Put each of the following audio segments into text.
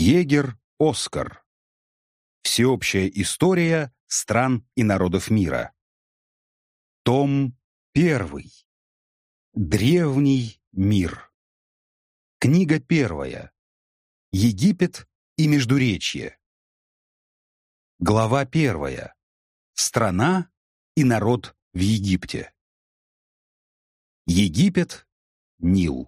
Егер Оскар. Всеобщая история стран и народов мира. Том 1. Древний мир. Книга 1. Египет и Междуречье. Глава 1. Страна и народ в Египте. Египет, Нил.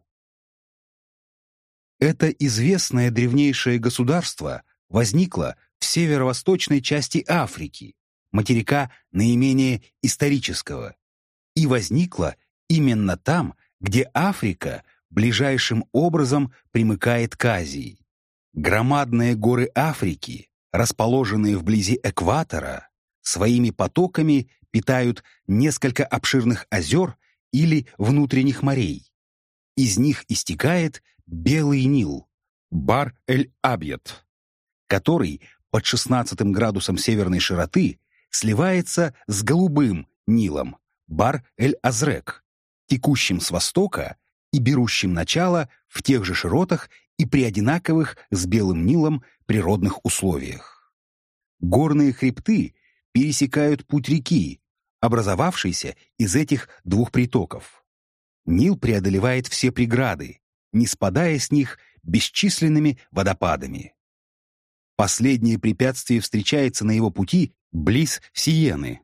Это известное древнейшее государство возникло в северо-восточной части Африки, материка наименее исторического, и возникло именно там, где Африка ближайшим образом примыкает к Азии. Громадные горы Африки, расположенные вблизи экватора, своими потоками питают несколько обширных озер или внутренних морей. Из них истекает Белый Нил, Бар-эль-Абьед, который под 16 градусом северной широты сливается с Голубым Нилом, Бар-эль-Азрек, текущим с востока и берущим начало в тех же широтах и при одинаковых с Белым Нилом природных условиях. Горные хребты пересекают путь реки, образовавшийся из этих двух притоков. Нил преодолевает все преграды, не спадая с них бесчисленными водопадами. Последнее препятствие встречается на его пути близ Сиены,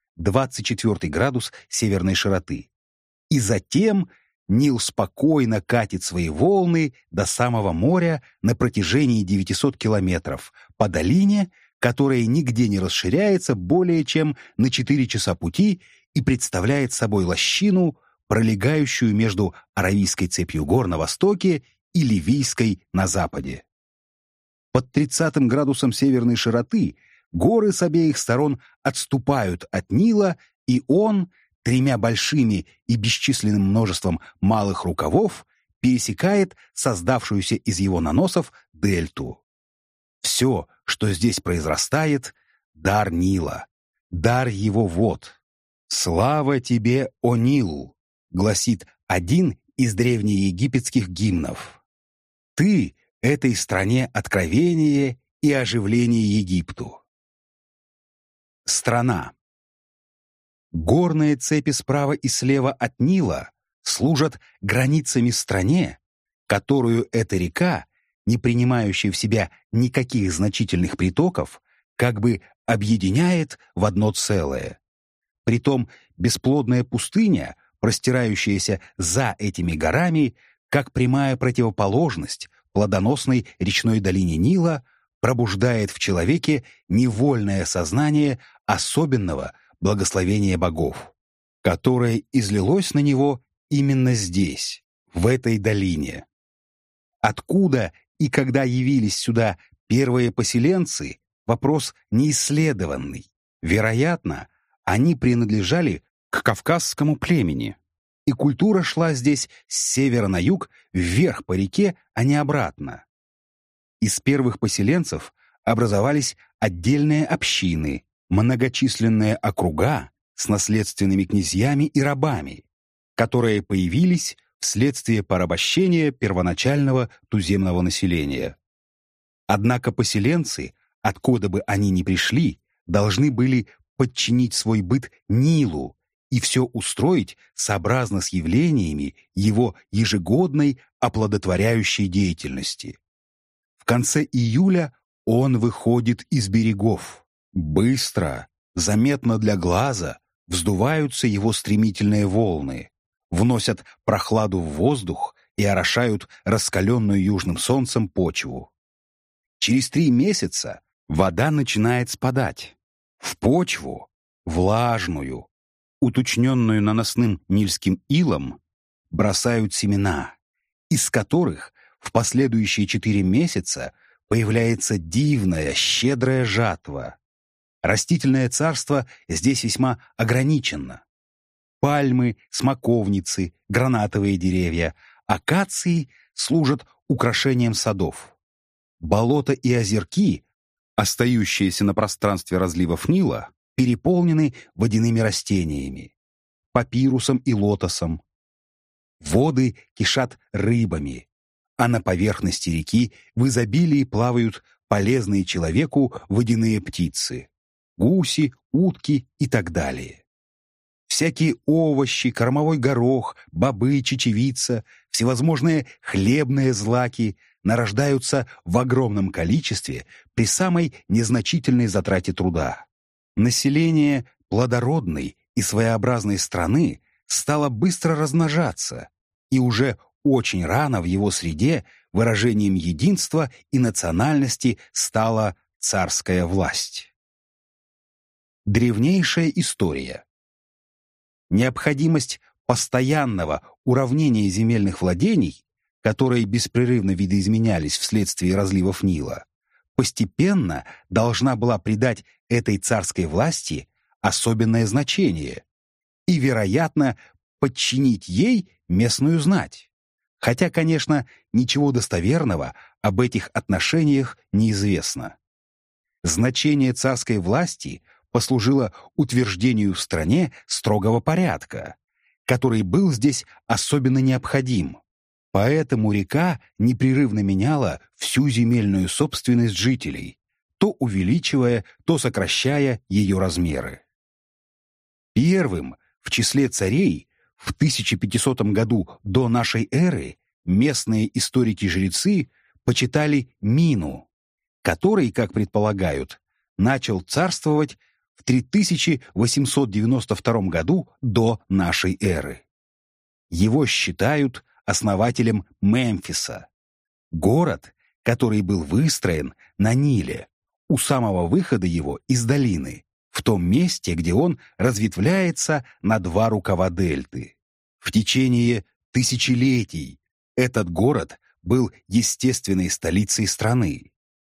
24 градус северной широты. И затем Нил спокойно катит свои волны до самого моря на протяжении 900 километров по долине, которая нигде не расширяется более чем на 4 часа пути и представляет собой лощину, пролегающую между Аравийской цепью гор на востоке и Ливийской на западе. Под 30 градусом северной широты горы с обеих сторон отступают от Нила, и он, 3 большими и бесчисленным множеством малых рукавов, пересекает создавшуюся из его наносов дельту. Все, что здесь произрастает, — дар Нила, дар его вод. «Слава тебе, о Нил!» — гласит один из древнеегипетских гимнов. «Ты этой стране откровение и оживление Египту». Страна. Горные цепи справа и слева от Нила служат границами стране, которую эта река, не принимающая в себя никаких значительных притоков, как бы объединяет в одно целое. Притом бесплодная пустыня, простирающаяся за этими горами, как прямая противоположность плодоносной речной долине Нила, пробуждает в человеке невольное сознание особенного благословения богов, которое излилось на него именно здесь, в этой долине. Откуда и когда явились сюда первые поселенцы, вопрос неисследованный. Вероятно, они принадлежали к кавказскому племени, и культура шла здесь с севера на юг, вверх по реке, а не обратно. Из первых поселенцев образовались отдельные общины, многочисленные округа с наследственными князьями и рабами, которые появились вследствие порабощения первоначального туземного населения. Однако поселенцы, откуда бы они ни пришли, должны были подчинить свой быт Нилу и все устроить сообразно с явлениями его ежегодной оплодотворяющей деятельности. В конце июля он выходит из берегов. Быстро, заметно для глаза, вздуваются его стремительные волны, вносят прохладу в воздух и орошают раскаленную южным солнцем почву. Через 3 месяца вода начинает спадать. В почву, влажную, уточненную наносным нильским илом, бросают семена, из которых в последующие 4 месяца появляется дивная, щедрая жатва. Растительное царство здесь весьма ограничено. Пальмы, смоковницы, гранатовые деревья, акации служат украшением садов. Болота и озерки, остающиеся на пространстве разливов Нила, переполнены водяными растениями, папирусом и лотосом. Воды кишат рыбами, а на поверхности реки в изобилии плавают полезные человеку водяные птицы — гуси, утки и так далее. Всякие овощи, кормовой горох, бобы, чечевица, всевозможные хлебные злаки нарождаются в огромном количестве при самой незначительной затрате труда. Население плодородной и своеобразной страны стало быстро размножаться, и уже очень рано в его среде выражением единства и национальности стала царская власть. Древнейшая история. Необходимость постоянного уравнения земельных владений, которые беспрерывно видоизменялись вследствие разливов Нила, постепенно должна была придать этой царской власти особенное значение и, вероятно, подчинить ей местную знать. Хотя, конечно, ничего достоверного об этих отношениях неизвестно. Значение царской власти послужило утверждению в стране строгого порядка, который был здесь особенно необходим. Поэтому река непрерывно меняла всю земельную собственность жителей, то увеличивая, то сокращая ее размеры. Первым в числе царей в 1500 году до нашей эры местные историки-жрецы почитали Мину, который, как предполагают, начал царствовать в 3892 году до нашей эры. Его считают основателем Мемфиса, город, который был выстроен на Ниле, у самого выхода его из долины, в том месте, где он разветвляется на два рукава дельты. В течение тысячелетий этот город был естественной столицей страны.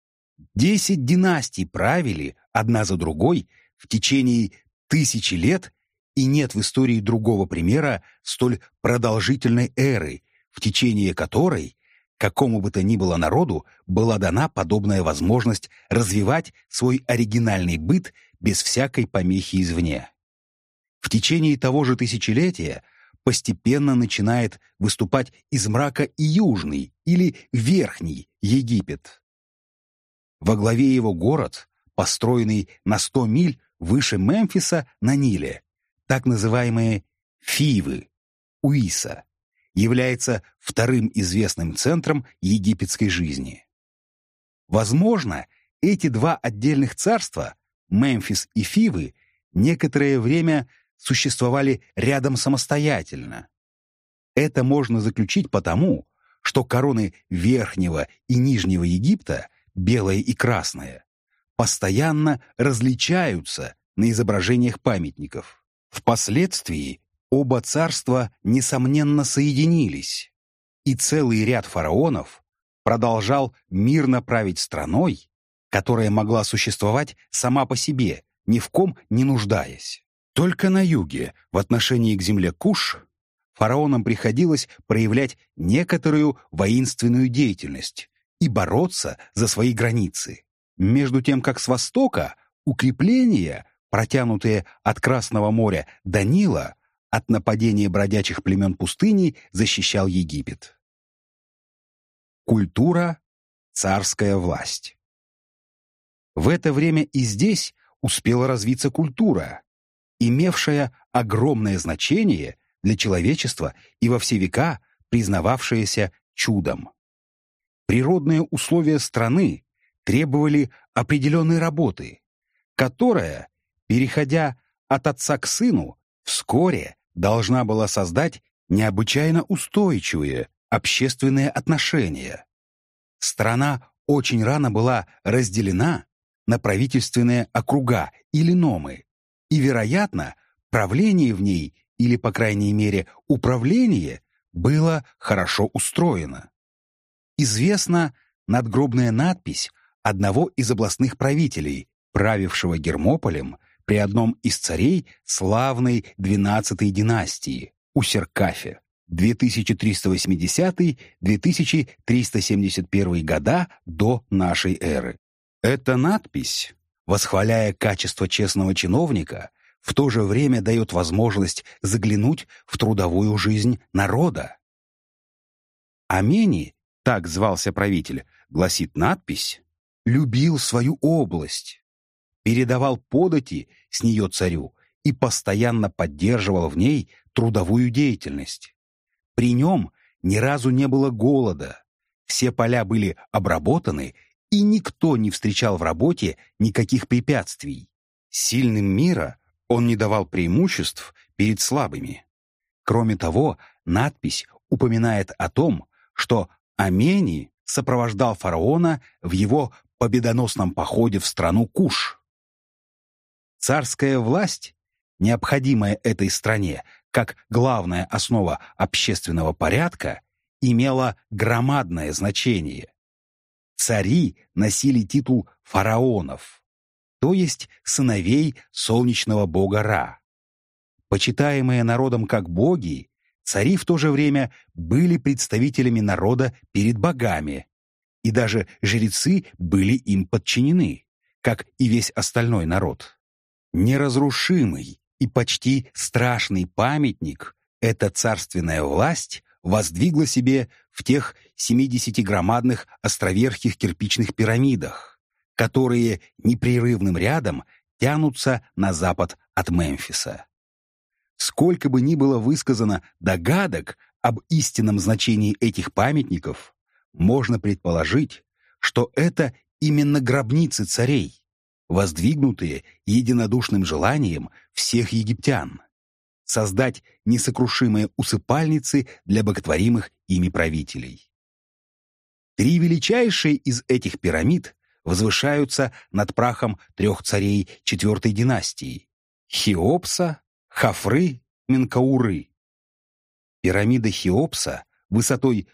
10 династий правили одна за другой в течение 1000 лет, и нет в истории другого примера столь продолжительной эры, в течение которой какому бы то ни было народу была дана подобная возможность развивать свой оригинальный быт без всякой помехи извне. В течение того же тысячелетия постепенно начинает выступать из мрака и Южный или Верхний Египет. Во главе его город, построенный на 100 миль выше Мемфиса на Ниле, так называемые Фивы, Уиса, является вторым известным центром египетской жизни. Возможно, эти два отдельных царства, Мемфис и Фивы, некоторое время существовали рядом самостоятельно. Это можно заключить потому, что короны Верхнего и Нижнего Египта, белая и красная, постоянно различаются на изображениях памятников. Впоследствии оба царства, несомненно, соединились, и целый ряд фараонов продолжал мирно править страной, которая могла существовать сама по себе, ни в ком не нуждаясь. Только на юге, в отношении к земле Куш, фараонам приходилось проявлять некоторую воинственную деятельность и бороться за свои границы, между тем как с востока укрепления, протянутые от Красного моря до Нила, от нападения бродячих племен пустыни защищал Египет. Культура, царская власть. В это время и здесь успела развиться культура, имевшая огромное значение для человечества и во все века признававшаяся чудом. Природные условия страны требовали определенной работы, которая, переходя от отца к сыну, вскоре должна была создать необычайно устойчивые общественные отношения. Страна очень рано была разделена на правительственные округа или номы, и, вероятно, правление в ней, или, по крайней мере, управление, было хорошо устроено. Известна надгробная надпись одного из областных правителей, правившего Гермополем при одном из царей славной 12-й династии, Усеркафе, 2380-2371 года до нашей эры. Эта надпись, восхваляя качество честного чиновника, в то же время дает возможность заглянуть в трудовую жизнь народа. Амени, так звался правитель, гласит надпись, любил свою область, передавал подати с нее царю и постоянно поддерживал в ней трудовую деятельность. При нем ни разу не было голода, все поля были обработаны, и никто не встречал в работе никаких препятствий. Сильным мира он не давал преимуществ перед слабыми. Кроме того, надпись упоминает о том, что Амени сопровождал фараона в его победоносном походе в страну Куш. Царская власть, необходимая этой стране как главная основа общественного порядка, имела громадное значение. Цари носили титул фараонов, то есть сыновей солнечного бога Ра. Почитаемые народом как боги, цари в то же время были представителями народа перед богами, и даже жрецы были им подчинены, как и весь остальной народ. Неразрушимый и почти страшный памятник эта царственная власть воздвигла себе в тех 70-громадных островерхих кирпичных пирамидах, которые непрерывным рядом тянутся на запад от Мемфиса. Сколько бы ни было высказано догадок об истинном значении этих памятников, можно предположить, что это именно гробницы царей, воздвигнутые единодушным желанием всех египтян создать несокрушимые усыпальницы для боготворимых ими правителей. 3 величайшие из этих пирамид возвышаются над прахом 3 царей 4 династии – Хеопса, Хафры, Менкауры. Пирамида Хеопса высотой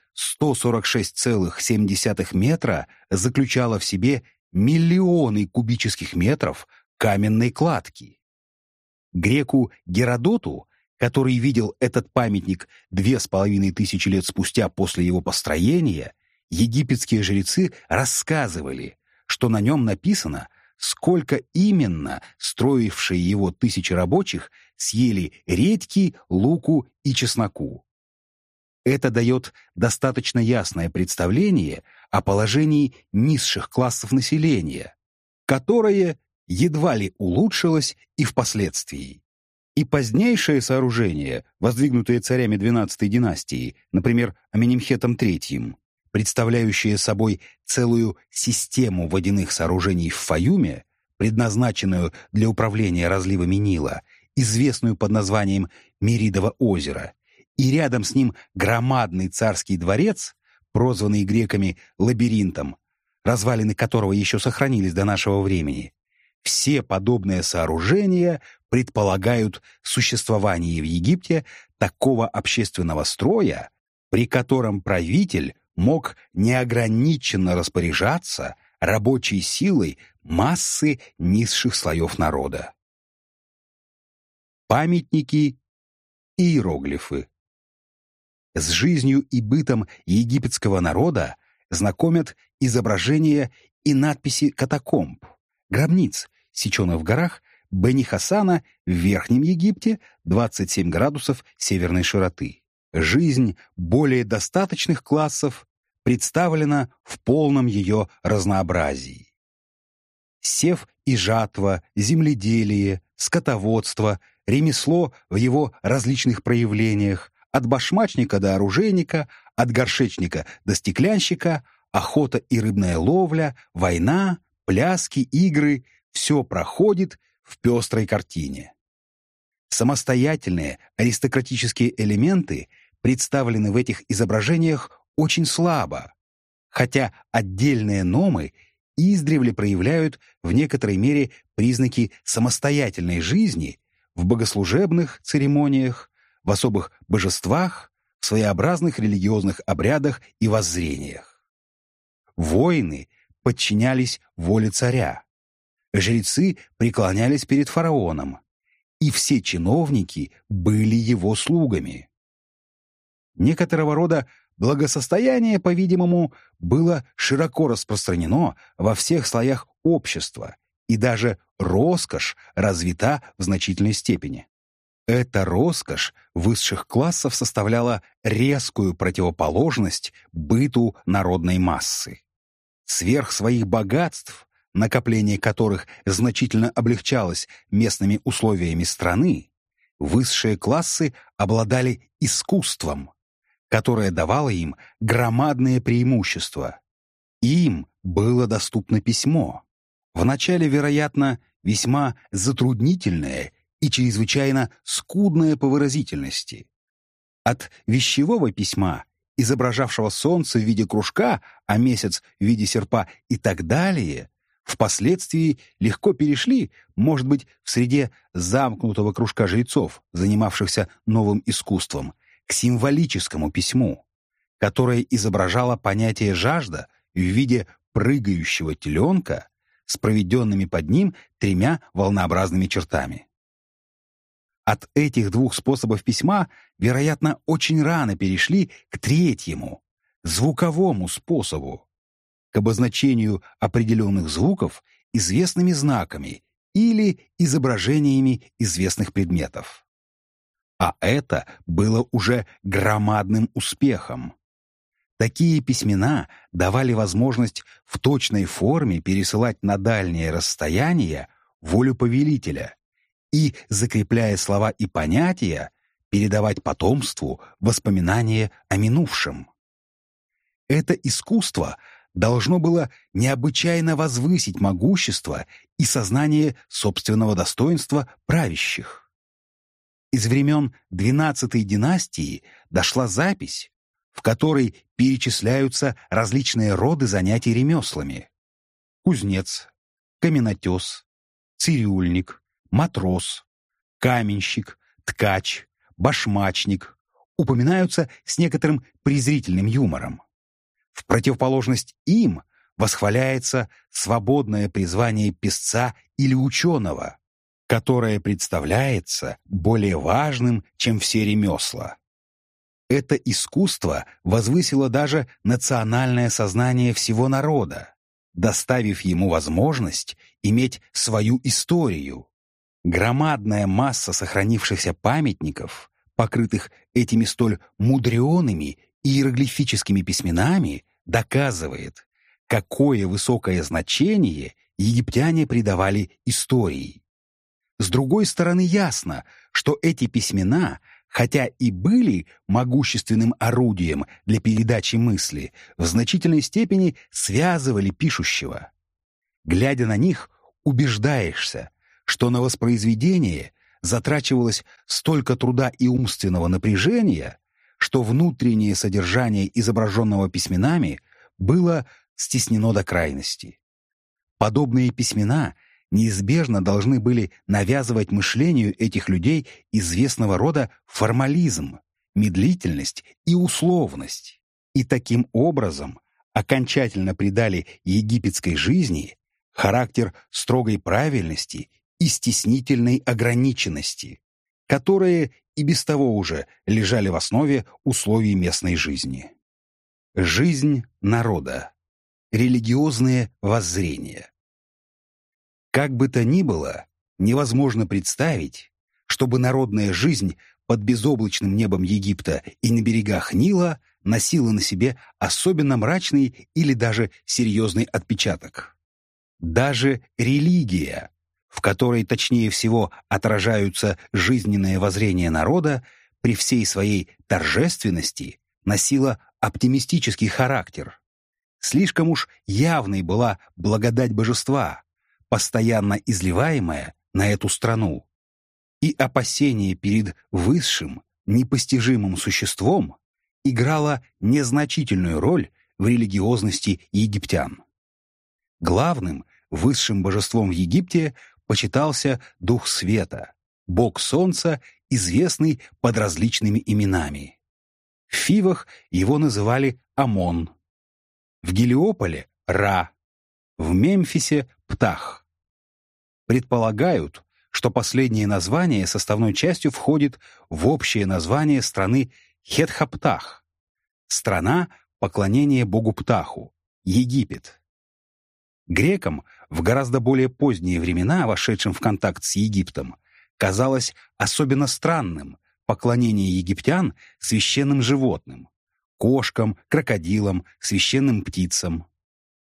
146,7 метра заключала в себе миллионы кубических метров каменной кладки. Греку Геродоту, который видел этот памятник 2500 лет спустя после его построения, египетские жрецы рассказывали, что на нем написано, сколько именно строившие его 1000 рабочих съели редьки, луку и чесноку. Это дает достаточно ясное представление о положении низших классов населения, которое едва ли улучшилось и впоследствии. И позднейшие сооружения, воздвигнутые царями XII династии, например, Аменемхетом III, представляющие собой целую систему водяных сооружений в Фаюме, предназначенную для управления разливами Нила, известную под названием Меридово озеро, и рядом с ним громадный царский дворец, прозванный греками лабиринтом, развалины которого еще сохранились до нашего времени. Все подобные сооружения предполагают существование в Египте такого общественного строя, при котором правитель мог неограниченно распоряжаться рабочей силой массы низших слоев народа. Памятники и иероглифы. С жизнью и бытом египетского народа знакомят изображения и надписи катакомб, гробниц, сеченных в горах Бени-Хасана в Верхнем Египте 27 градусов северной широты. Жизнь более достаточных классов представлена в полном ее разнообразии. Сев и жатва, земледелие, скотоводство, ремесло в его различных проявлениях, от башмачника до оружейника, от горшечника до стеклянщика, охота и рыбная ловля, война, пляски, игры — все проходит в пестрой картине. Самостоятельные аристократические элементы представлены в этих изображениях очень слабо, хотя отдельные номы издревле проявляют в некоторой мере признаки самостоятельной жизни в богослужебных церемониях, в особых божествах, в своеобразных религиозных обрядах и воззрениях. Воины подчинялись воле царя, жрецы преклонялись перед фараоном, и все чиновники были его слугами. Некоторого рода благосостояние, по-видимому, было широко распространено во всех слоях общества, и даже роскошь развита в значительной степени. Эта роскошь высших классов составляла резкую противоположность быту народной массы. Сверх своих богатств, накопление которых значительно облегчалось местными условиями страны, высшие классы обладали искусством, которое давало им громадные преимущества. Им было доступно письмо, вначале, вероятно, весьма затруднительное и чрезвычайно скудное по выразительности. От вещевого письма, изображавшего солнце в виде кружка, а месяц в виде серпа и так далее, впоследствии легко перешли, может быть, в среде замкнутого кружка жрецов, занимавшихся новым искусством, к символическому письму, которое изображало понятие «жажда» в виде прыгающего теленка с проведенными под ним 3 волнообразными чертами. От этих 2 способов письма, вероятно, очень рано перешли к 3-му, звуковому способу, к обозначению определенных звуков известными знаками или изображениями известных предметов. А это было уже громадным успехом. Такие письмена давали возможность в точной форме пересылать на дальние расстояния волю повелителя и, закрепляя слова и понятия, передавать потомству воспоминания о минувшем. Это искусство должно было необычайно возвысить могущество и сознание собственного достоинства правящих. Из времен XII династии дошла запись, в которой перечисляются различные роды занятий ремеслами: кузнец, каменотес, цирюльник, матрос, каменщик, ткач, башмачник, упоминаются с некоторым презрительным юмором. В противоположность им восхваляется свободное призвание писца или ученого, которое представляется более важным, чем все ремесла. Это искусство возвысило даже национальное сознание всего народа, доставив ему возможность иметь свою историю. Громадная масса сохранившихся памятников, покрытых этими столь мудреными иероглифическими письменами, доказывает, какое высокое значение египтяне придавали истории. С другой стороны, ясно, что эти письмена, хотя и были могущественным орудием для передачи мысли, в значительной степени связывали пишущего. Глядя на них, убеждаешься, что на воспроизведение затрачивалось столько труда и умственного напряжения, что внутреннее содержание изображенного письменами было стеснено до крайности. Подобные письмена неизбежно должны были навязывать мышлению этих людей известного рода формализм, медлительность и условность, и таким образом окончательно придали египетской жизни характер строгой правильности и стеснительной ограниченности, которые и без того уже лежали в основе условий местной жизни. Жизнь народа. Религиозные воззрения. Как бы то ни было, невозможно представить, чтобы народная жизнь под безоблачным небом Египта и на берегах Нила носила на себе особенно мрачный или даже серьезный отпечаток. Даже религия, в которой точнее всего отражаются жизненные воззрения народа, при всей своей торжественности носила оптимистический характер. Слишком уж явной была благодать божества, постоянно изливаемая на эту страну, и опасение перед высшим, непостижимым существом играло незначительную роль в религиозности египтян. Главным высшим божеством в Египте почитался дух света, бог солнца, известный под различными именами. В Фивах его называли Амон, в Гелиополе — Ра, в Мемфисе — Птах. Предполагают, что последнее название составной частью входит в общее название страны Хетхаптах, страна поклонения богу Птаху, Египет. Грекам в гораздо более поздние времена, вошедшим в контакт с Египтом, казалось особенно странным поклонение египтян священным животным — кошкам, крокодилам, священным птицам.